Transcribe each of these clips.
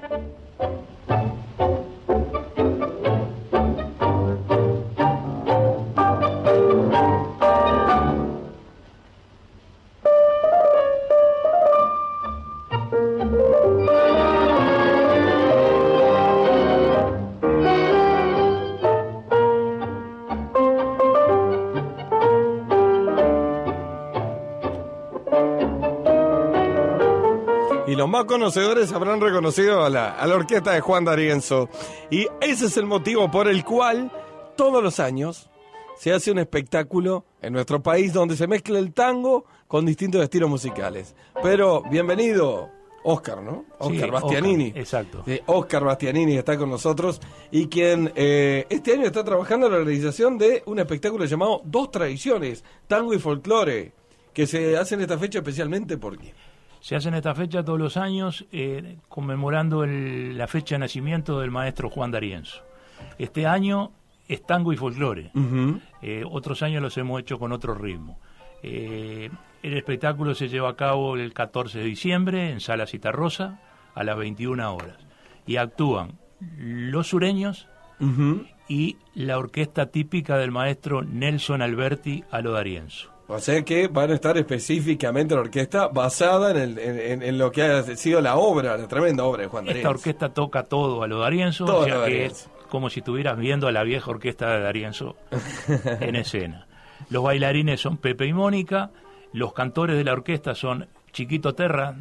Y los más conocedores habrán reconocido a la orquesta de Juan D'Arienzo. Y ese es el motivo por el cual todos los años se hace un espectáculo en nuestro país donde se mezcla el tango con distintos estilos musicales. Pero bienvenido, Oscar, ¿no? Oscar, sí, Bastianini. Oscar, exacto. Oscar Bastianini está con nosotros y quien este año está trabajando en la realización de un espectáculo llamado Dos Tradiciones, Tango y Folclore, que se hace en esta fecha especialmente porque... Se hace en esta fecha todos los años conmemorando la fecha de nacimiento del maestro Juan D'Arienzo. Este año es tango y folclore. Uh-huh. Otros años los hemos hecho con otro ritmo. El espectáculo se lleva a cabo el 14 de diciembre en Sala Citarrosa a las 21 horas. Y actúan los sureños uh-huh. y la orquesta típica del maestro Nelson Alberti a lo D'Arienzo. O sea que van a estar específicamente la orquesta basada en lo que ha sido la obra, la tremenda obra de Juan D'Arienzo. Esta orquesta toca todo a lo D'Arienzo, todo o sea lo que D'Arienzo. Es como si estuvieras viendo a la vieja orquesta de D'Arienzo en escena. Los bailarines son Pepe y Mónica, los cantores de la orquesta son Chiquito Terra,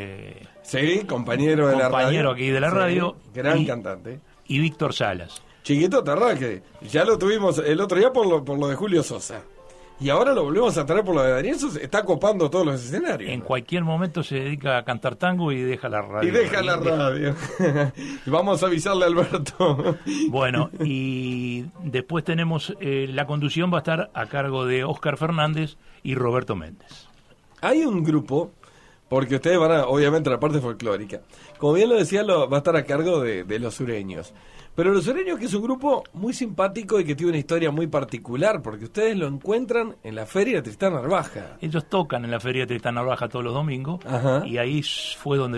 sí, compañero de la radio. Aquí de la radio. Gran cantante. Y Víctor Salas. Chiquito Terra, que ya lo tuvimos el otro día por lo de Julio Sosa. Y ahora lo volvemos a traer por lo de D'Arienzo, está copando todos los escenarios. En cualquier momento se dedica a cantar tango y deja la radio. Y deja la radio. Vamos a avisarle a Alberto. Bueno, y después tenemos, la conducción va a estar a cargo de Oscar Fernández y Roberto Méndez. Hay un grupo, porque ustedes van a, obviamente, a la parte folclórica. Como bien lo decía, va a estar a cargo de los sureños. Pero los sureños, que es un grupo muy simpático y que tiene una historia muy particular, porque ustedes lo encuentran en la Feria de Tristán Narvaja. Ellos tocan en la Feria de Tristán Narvaja todos los domingos. Ajá. Y ahí fue donde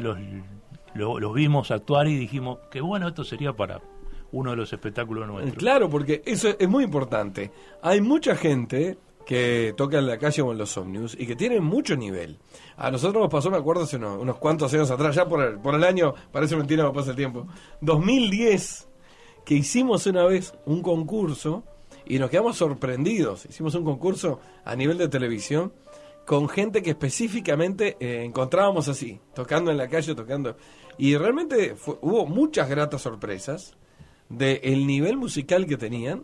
los vimos actuar y dijimos que bueno, esto sería para uno de los espectáculos nuestros. Claro, porque eso es muy importante. Hay mucha gente que toca en la calle o en los ómnibus y que tienen mucho nivel. A nosotros nos pasó, me acuerdo, hace unos cuantos años atrás, ya por el año, parece mentira, me pasa el tiempo, 2010, que hicimos una vez un concurso y nos quedamos sorprendidos. Hicimos un concurso a nivel de televisión con gente que específicamente encontrábamos así, tocando en la calle, tocando. Y realmente hubo muchas gratas sorpresas del nivel musical que tenían.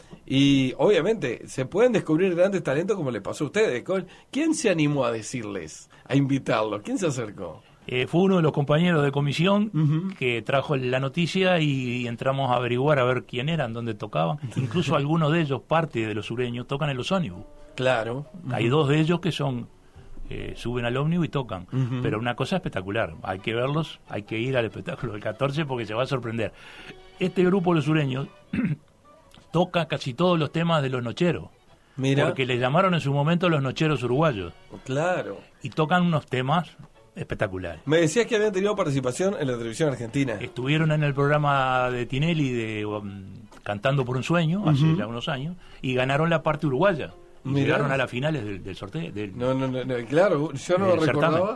Y obviamente se pueden descubrir grandes talentos como le pasó a ustedes. ¿Quién se animó a decirles, a invitarlos? ¿Quién se acercó? Fue uno de los compañeros de comisión uh-huh. que trajo la noticia y entramos a averiguar a ver quién eran, dónde tocaban. Incluso algunos de ellos, parte de los sureños, tocan en los ómnibus. Claro. Uh-huh. Hay dos de ellos que son suben al ómnibus y tocan. Uh-huh. Pero una cosa espectacular. Hay que verlos, hay que ir al espectáculo del 14 porque se va a sorprender. Este grupo, los sureños, toca casi todos los temas de los nocheros. Mira. Porque les llamaron en su momento los nocheros uruguayos. Claro. Y tocan unos temas espectacular. Me decías que habían tenido participación en la televisión argentina. Estuvieron en el programa de Tinelli de Cantando por un Sueño, hace uh-huh. ya unos años, y ganaron la parte uruguaya. Y Mirá. llegaron a las finales del sorteo. No, claro, yo no lo recordaba.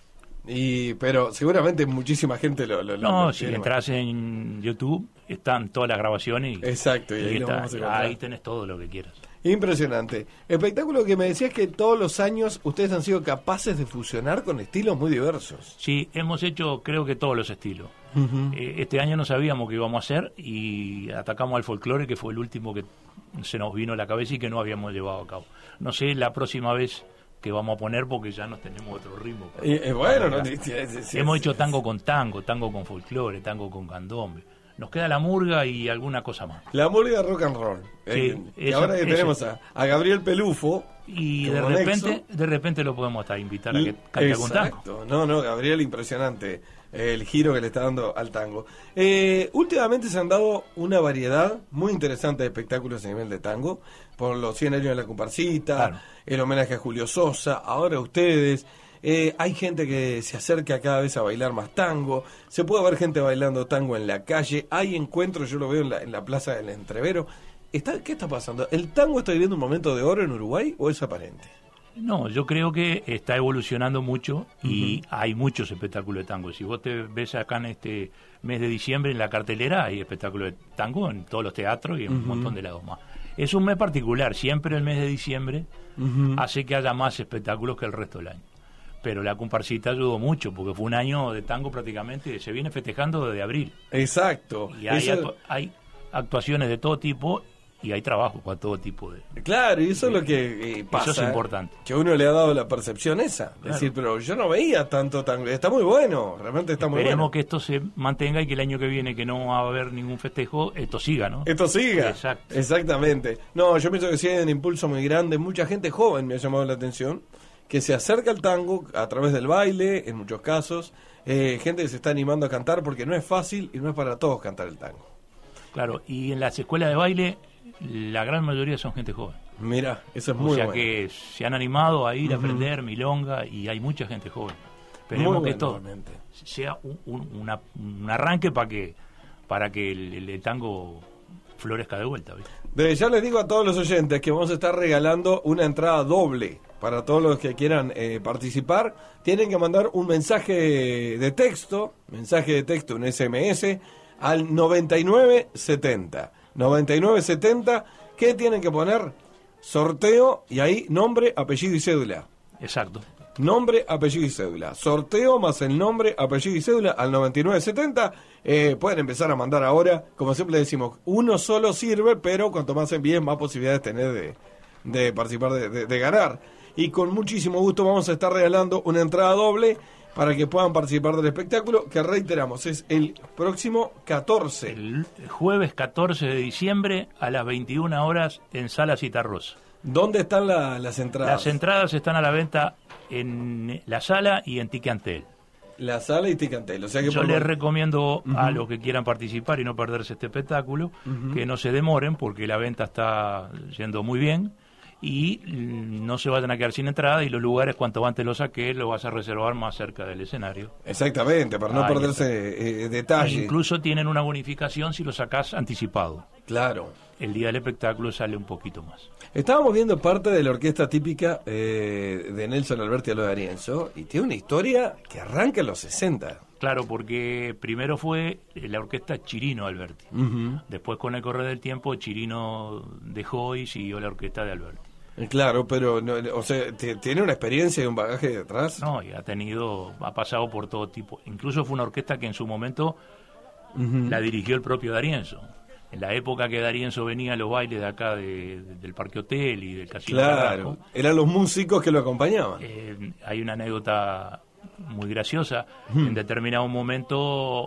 Pero seguramente muchísima gente lo si entras en YouTube, están todas las grabaciones. Exacto, y ahí tenés todo lo que quieras. Impresionante. Espectáculo que me decías que todos los años ustedes han sido capaces de fusionar con estilos muy diversos. Sí, hemos hecho creo que todos los estilos. Uh-huh. Este año no sabíamos qué íbamos a hacer y atacamos al folclore, que fue el último que se nos vino a la cabeza y que no habíamos llevado a cabo. No sé la próxima vez que vamos a poner porque ya nos tenemos otro ritmo. Bueno, hemos hecho tango con folclore, tango con candombe. Nos queda la murga y alguna cosa más. La murga rock and roll. Y ahora que tenemos a Gabriel Pelufo. Y de repente lo podemos hasta invitar a que cante algún tango. Exacto. No, Gabriel, impresionante el giro que le está dando al tango. Últimamente se han dado una variedad muy interesante de espectáculos a nivel de tango, por los 100 años de la comparsita, claro. El homenaje a Julio Sosa, ahora ustedes. hay gente que se acerca cada vez a bailar más tango, se puede ver gente bailando tango en la calle, hay encuentros, yo lo veo en la Plaza del Entrevero. ¿Qué está pasando? ¿El tango está viviendo un momento de oro en Uruguay o es aparente? No, yo creo que está evolucionando mucho y hay muchos espectáculos de tango. Si vos te ves acá en este mes de diciembre en la cartelera, hay espectáculos de tango en todos los teatros y en un montón de lados más. Es un mes particular, siempre el mes de diciembre hace que haya más espectáculos que el resto del año. Pero la comparsita ayudó mucho, porque fue un año de tango prácticamente, se viene festejando desde abril. Exacto. Y hay actuaciones de todo tipo y hay trabajo para todo tipo de... Claro, y eso es lo que pasa. Eso es importante. Que uno le ha dado la percepción esa. Claro. Es decir, pero yo no veía tanto tango. Está muy bueno, realmente está muy bueno. Esperemos que esto se mantenga y que el año que viene, que no va a haber ningún festejo, esto siga, ¿no? Esto siga. Exacto. Exactamente. No, yo pienso que sí hay un impulso muy grande. Mucha gente joven me ha llamado la atención, que se acerca al tango a través del baile, en muchos casos. Gente que se está animando a cantar, porque no es fácil y no es para todos cantar el tango. Claro, y en las escuelas de baile la gran mayoría son gente joven. Mira, eso es muy bueno. O sea que se han animado a ir a aprender milonga y hay mucha gente joven. Esperemos que esto sea un arranque para que el tango florezca de vuelta, ¿viste? Ya les digo a todos los oyentes que vamos a estar regalando una entrada doble para todos los que quieran participar. Tienen que mandar un mensaje de texto, un SMS, al 9970. 9970, ¿qué tienen que poner? Sorteo y ahí nombre, apellido y cédula. Exacto. Nombre, apellido y cédula. Sorteo más el nombre, apellido y cédula al 9970. Pueden empezar a mandar ahora. Como siempre decimos, uno solo sirve, pero cuanto más envíen, más posibilidades tener de participar, de ganar. Y con muchísimo gusto vamos a estar regalando una entrada doble para que puedan participar del espectáculo, que reiteramos, es el próximo 14. El jueves 14 de diciembre a las 21 horas en Sala Citarrosa. ¿Dónde están las entradas? Las entradas están a la venta en la sala y en Ticantel. La sala y Ticantel. O sea que yo les recomiendo a los que quieran participar y no perderse este espectáculo, que no se demoren porque la venta está yendo muy bien. Y no se vayan a quedar sin entrada y los lugares cuanto antes los saques lo vas a reservar más cerca del escenario. Exactamente, para no perderse detalles. Incluso tienen una bonificación si lo sacás anticipado. Claro. El día del espectáculo sale un poquito más. Estábamos viendo parte de la orquesta típica de Nelson Alberti a lo de Arienzo y tiene una historia que arranca en los 60. Claro, porque primero fue la orquesta Chirino Alberti. Después con el correr del tiempo Chirino dejó y siguió la orquesta de Alberti. Claro, pero o sea, ¿tiene una experiencia y un bagaje detrás? No, y ha pasado por todo tipo. Incluso fue una orquesta que en su momento la dirigió el propio D'Arienzo. En la época que D'Arienzo venía a los bailes de acá del Parque Hotel y del Casino Claro, eran los músicos que lo acompañaban. Hay una anécdota muy graciosa. En determinado momento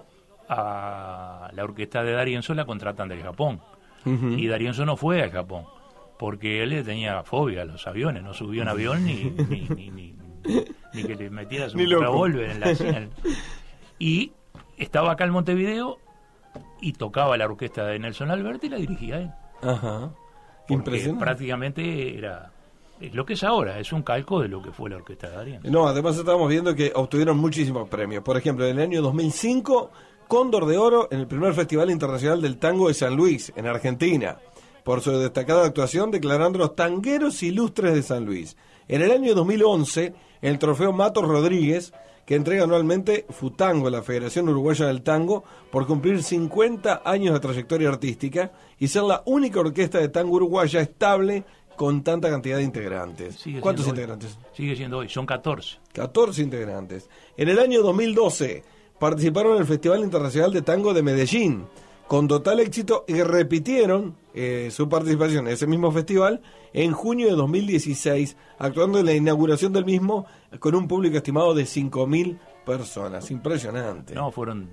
a la orquesta de D'Arienzo la contratan del Japón. Y D'Arienzo no fue al Japón porque él le tenía fobia a los aviones, no subió en avión ni que le metiera su revólver en la escena. Y estaba acá en Montevideo y tocaba la orquesta de Nelson Alberti y la dirigía él. Ajá. Impresionante. Prácticamente es lo que es ahora, es un calco de lo que fue la orquesta de D'Arienzo. No, además estábamos viendo que obtuvieron muchísimos premios. Por ejemplo, en el año 2005, Cóndor de Oro en el primer Festival Internacional del Tango de San Luis, en Argentina, por su destacada actuación declarando los tangueros ilustres de San Luis. En el año 2011, el trofeo Matos Rodríguez, que entrega anualmente Futango, la Federación Uruguaya del Tango, por cumplir 50 años de trayectoria artística y ser la única orquesta de tango uruguaya estable con tanta cantidad de integrantes. ¿Cuántos integrantes? Sigue siendo hoy, son 14. 14 integrantes. En el año 2012 participaron en el Festival Internacional de Tango de Medellín, con total éxito, y repitieron su participación en ese mismo festival en junio de 2016, actuando en la inauguración del mismo con un público estimado de 5.000 personas. Impresionante. No, fueron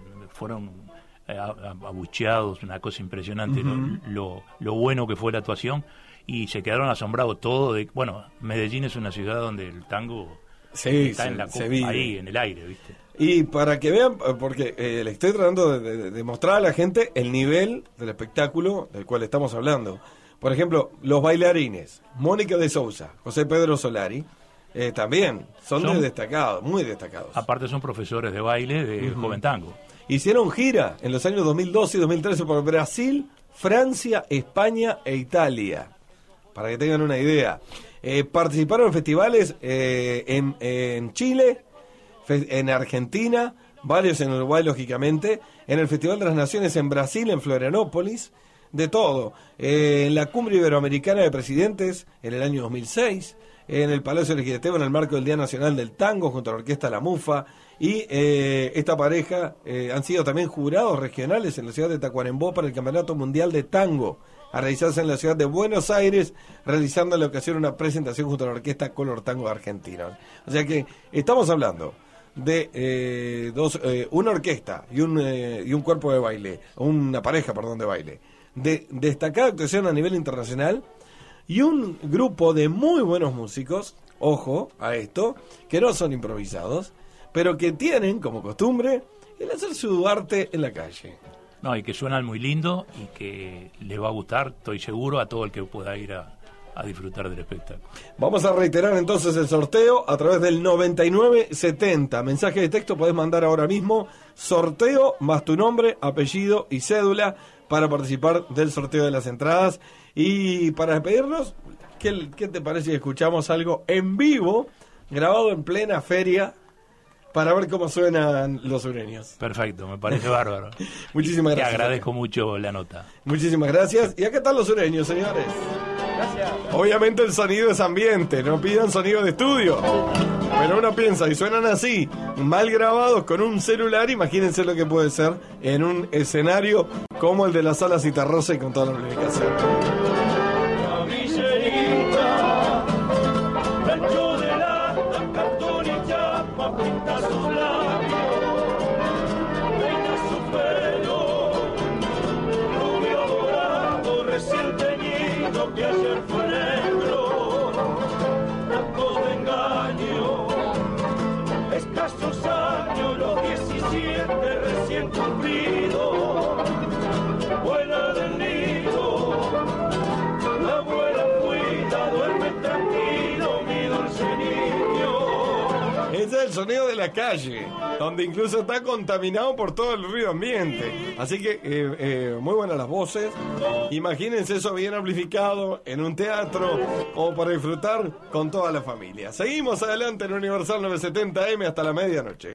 abucheados, una cosa impresionante, lo bueno que fue la actuación, y se quedaron asombrados todos. Bueno, Medellín es una ciudad donde el tango está en la copa, ahí en el aire, ¿viste? Y para que vean, porque le estoy tratando de mostrar a la gente el nivel del espectáculo del cual estamos hablando. Por ejemplo, los bailarines: Mónica de Sousa, José Pedro Solari, también son destacados, muy destacados. Aparte son profesores de baile de Joven Tango. Hicieron gira en los años 2012 y 2013 por Brasil, Francia, España e Italia, para que tengan una idea. Participaron en festivales en Chile, en Argentina, varios en Uruguay, lógicamente, en el Festival de las Naciones en Brasil, en Florianópolis, de todo. En la Cumbre Iberoamericana de Presidentes en el año 2006, en el Palacio Legislativo en el marco del Día Nacional del Tango junto a la Orquesta La Mufa, y esta pareja han sido también jurados regionales en la ciudad de Tacuarembó para el Campeonato Mundial de Tango, a realizarse en la ciudad de Buenos Aires, realizando en la ocasión una presentación junto a la Orquesta Color Tango Argentina. O sea que estamos hablando de una orquesta y un cuerpo de baile, una pareja, perdón, de baile, de destacada actuación a nivel internacional, y un grupo de muy buenos músicos, ojo a esto, que no son improvisados, pero que tienen como costumbre el hacer su arte en la calle. No, y que suenan muy lindo y que les va a gustar, estoy seguro, a todo el que pueda ir a disfrutar del espectáculo. Vamos a reiterar entonces el sorteo a través del 9970. Mensaje de texto podés mandar ahora mismo, sorteo más tu nombre, apellido y cédula para participar del sorteo de las entradas. Y para despedirnos, ¿qué te parece si escuchamos algo en vivo, grabado en plena feria, para ver cómo suenan los sureños? Perfecto, me parece bárbaro. Muchísimas gracias. Te agradezco mucho la nota. Muchísimas gracias. Y acá están los sureños, señores. Gracias. Obviamente el sonido es ambiente, no pidan sonido de estudio. Pero uno piensa, y suenan así, mal grabados con un celular, imagínense lo que puede ser en un escenario como el de la Sala Citarrosa y con toda la amplificación. Que ayer fue negro, tantos de engaño, escasos años, los 17 recién cumplidos, vuela del nido, la abuela cuida, duerme tranquilo, mi dulce niño. Ese es el sonido de la calle, donde incluso está contaminado por todo el ruido ambiente. Así que muy buenas las voces. Imagínense eso bien amplificado en un teatro o para disfrutar con toda la familia. Seguimos adelante en Universal 970M hasta la medianoche.